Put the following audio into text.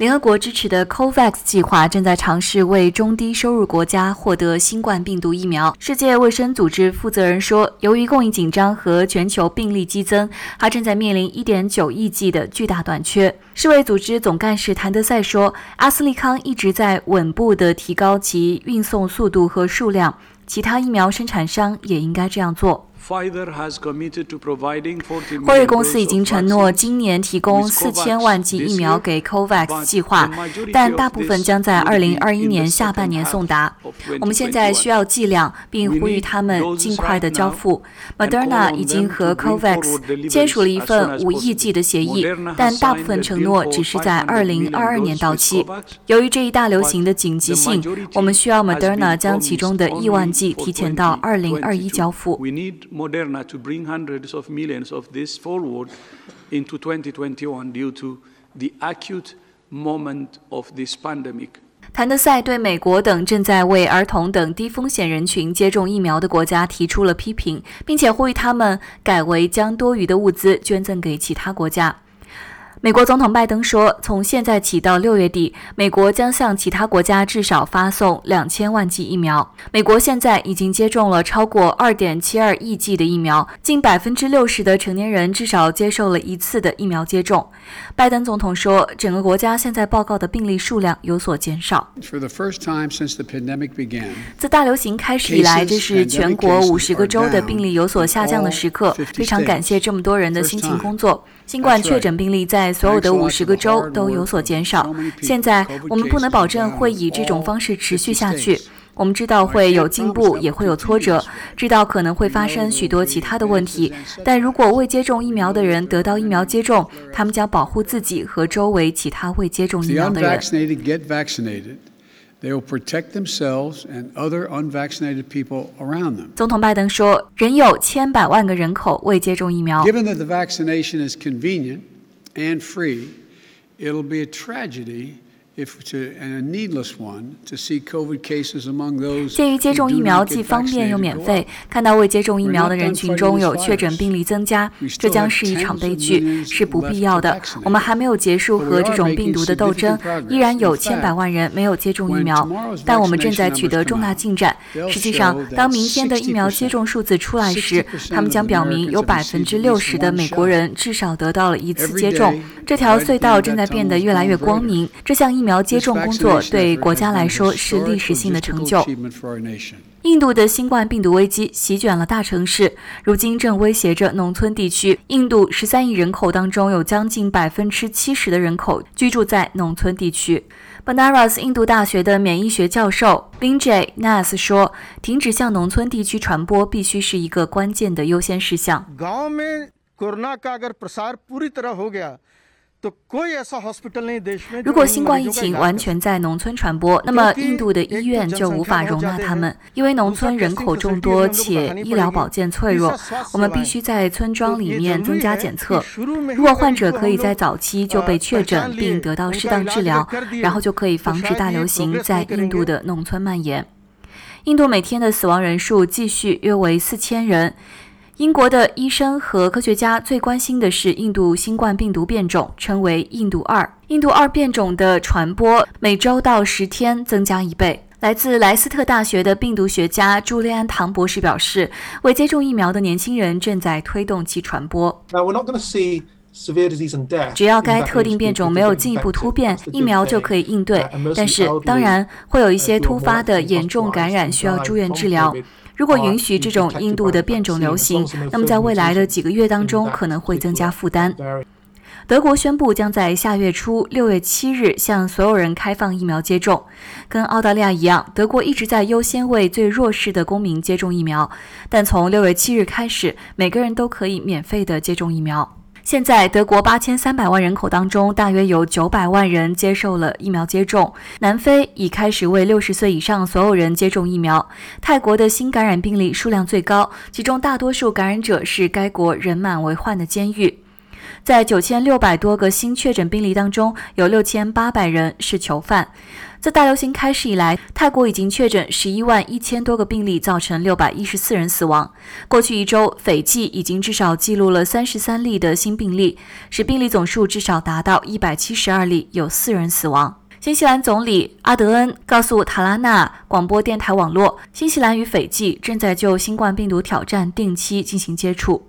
联合国支持的 COVAX 计划正在尝试为中低收入国家获得新冠病毒疫苗。世界卫生组织负责人说，由于供应紧张和全球病例激增，它正在面临 1.9 亿剂的巨大短缺。世卫组织总干事谭德赛说，阿斯利康一直在稳步地提高其运送速度和数量，其他疫苗生产商也应该这样做。辉瑞公司已经承诺今年提供4000万剂疫苗给 COVAX 计划，但大部分将在2021年下半年送达。我们现在需要剂量，并呼吁他们尽快的交付。Moderna 已经和 COVAX 签署了一份5亿剂的协议，但大部分承诺只是在2022年到期。由于这一大流行的紧急性，我们需要 Moderna 将其中的1万剂提前到2021交付。 Moderna to bring hundreds of millions of this forward into 2021 due to the acute moment of this pandemic. 谭德赛对美国等正在为儿童等低风险人群接种疫苗的国家提出了批评，并且呼吁他们改为将多余的物资捐赠给其他国家。美国总统拜登说，从现在起到6月底，美国将向其他国家至少发送2000万剂疫苗。美国现在已经接种了超过 2.72 亿剂的疫苗，近 60% 的成年人至少接受了一次的疫苗接种。拜登总统说，整个国家现在报告的病例数量有所减少。自大流行开始以来，这是全国50个州的病例有所下降的时刻，非常感谢这么多人的辛勤工作。新冠确诊病例在所有的50个州都有所减少。现在我们不能保证会以这种方式持续下去。我们知道会有进步，也会有挫折，知道可能会发生许多其他的问题，但如果未接种疫苗的人得到疫苗接种，他们将保护自己和周围其他未接种疫苗的人。 They will protect themselves and other unvaccinated people around them. 总统拜登说，仍有千百万个人口未接种疫苗。 Given that the vaccination is convenient and free, it'll be a tragedy and a needless one to see COVID cases among those. 鉴于接种疫苗既方便又免费，看到未接种疫苗的人群中有确诊病例增加，这将是一场悲剧，是不必要的。我们还没有结束和这种病毒的斗争，依然有千百万人没有接种疫苗，但我们正在取得重大进展。实际上，当明天的疫苗接种数字出来时，他们将表明有 60% 的美国人至少得到了一次接种。这条隧道正在变得越来越光明。这项疫苗接种工作对国家来说是历史性的成就。印度的新冠病毒危机席卷了大城市，如今正威胁着农村地区。印度13亿人口当中，有将近 70% 的人口居住在农村地区。Banaras 印度大学的免疫学教授 Vinjay Nas 说，停止向农村地区传播必须是一个关键的优先事项。如果新冠疫情完全在农村传播，那么印度的医院就无法容纳他们，因为农村人口众多且医疗保健脆弱。我们必须在村庄里面增加检测。如果患者可以在早期就被确诊并得到适当治疗，然后就可以防止大流行在印度的农村蔓延。印度每天的死亡人数继续约为4000人。英国的医生和科学家最关心的是印度新冠病毒变种，称为印度2。印度2变种的传播每周到10天增加1倍。来自莱斯特大学的病毒学家朱利安·唐博士表示，未接种疫苗的年轻人正在推动其传播。只要该特定变种没有进一步突变，疫苗就可以应对。但是，当然会有一些突发的严重感染需要住院治疗。如果允许这种印度的变种流行，那么在未来的几个月当中可能会增加负担。德国宣布将在下月初6月7日向所有人开放疫苗接种。跟澳大利亚一样，德国一直在优先为最弱势的公民接种疫苗，但从6月7日开始，每个人都可以免费的接种疫苗。现在德国8300万人口当中，大约有900万人接受了疫苗接种。南非已开始为60岁以上所有人接种疫苗。泰国的新感染病例数量最高，其中大多数感染者是该国人满为患的监狱。 在9600多个新确诊病例当中，有6800人是囚犯。自大流行开始以来，泰国已经确诊11万1000多个病例，造成614人死亡。过去一周，斐济已经至少记录了33例的新病例，使病例总数至少达到172例，有4人死亡。新西兰总理阿德恩告诉塔拉纳广播电台网络，新西兰与斐济正在就新冠病毒挑战定期进行接触。